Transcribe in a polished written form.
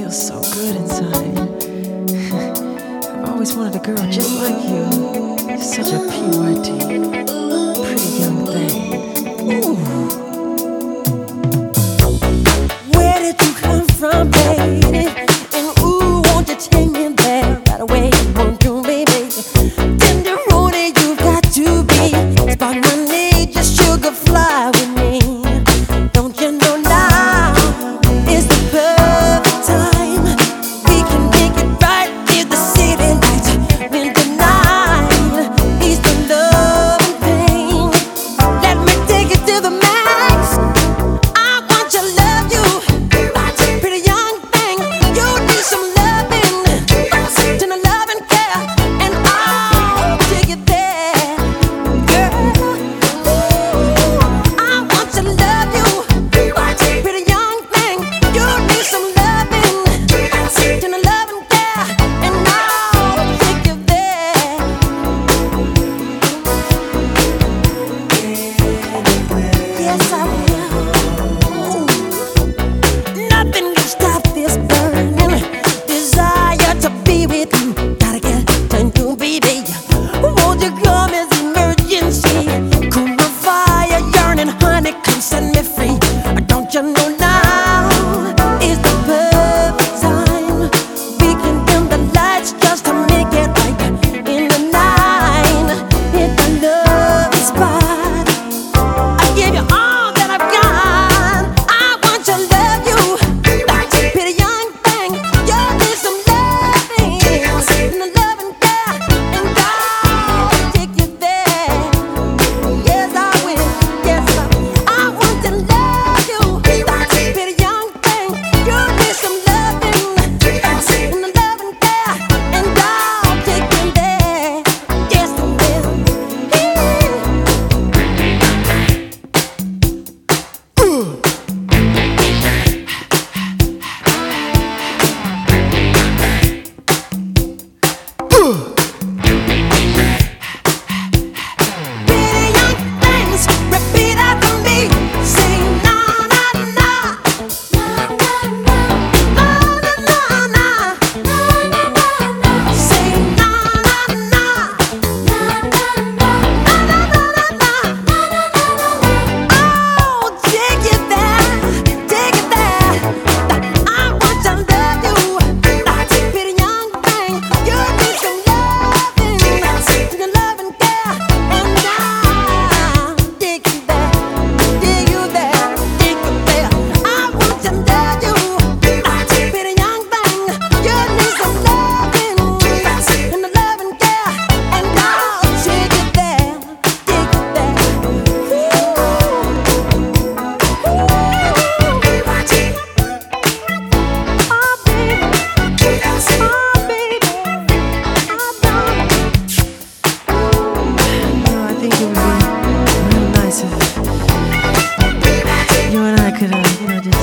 feels so good inside. I've always wanted a girl just like you. You're such a PYT, pretty young thing. Ooh. Where did you come from, baby? And ooh, won't you take me there right away? Won't you, baby? Tenderoni, you've got to be. Spark my need, just sugar fly with me. Don't you know now is the perfect time? We can make it right in the city lights. When the night is the love and pain. Let me take it to the max. I want to love you, pretty young thing. You need some loving, tender love and care, and I'll take it there, girl. I want to love you, pretty young thing. You need some loving, tender love and care, and I'll take you there. Yes, I will. Nothing can stop this burning desire to be with you. Gotta get to you, baby. Won't you come as emergency? Cool my fire, yearning, honey, come set me free. Don't you know now is the perfect time? We can dim the lights just to make it right in the night. Hit the love spot. I give you all that I've got. I want to love you, pretty young thing. You need some loving, and the love and care, and I'll take you there. Yes, I will. Yes, I want to love you, pretty young thing. You need some loving, and the love and care, and I'll take you there. Yes, I will. Pretty young things, repeat after me. Say na na na, na na na, na na na. Say na na na, na na na. Oh, take it there, take it there. I want to love you, pretty young thing. You need some loving, your love and care, and I'll take you there, take you there, take you there. I want to love you, pretty young thing. You need some loving, and the love and care, and I'll take you there, take you there. I think it would be real nice if you and I could, just